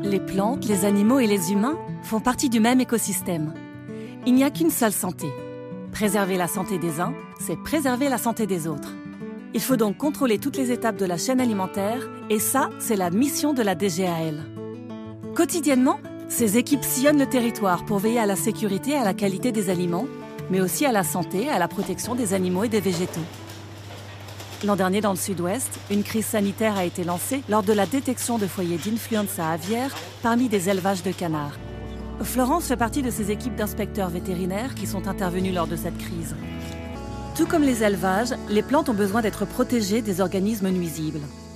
Les plantes, les animaux et les humains font partie du même écosystème. Il n'y a qu'une seule santé. Préserver la santé des uns, c'est préserver la santé des autres. Il faut donc contrôler toutes les étapes de la chaîne alimentaire et ça, c'est la mission de la DGAL. Quotidiennement, ces équipes sillonnent le territoire pour veiller à la sécurité et à la qualité des aliments, mais aussi à la santé et à la protection des animaux et des végétaux. L'an dernier, dans le sud-ouest, une crise sanitaire a été lancée lors de la détection de foyers d'influenza aviaire parmi des élevages de canards. Florence fait partie de ces équipes d'inspecteurs vétérinaires qui sont intervenus lors de cette crise. Tout comme les élevages, les plantes ont besoin d'être protégées des organismes nuisibles.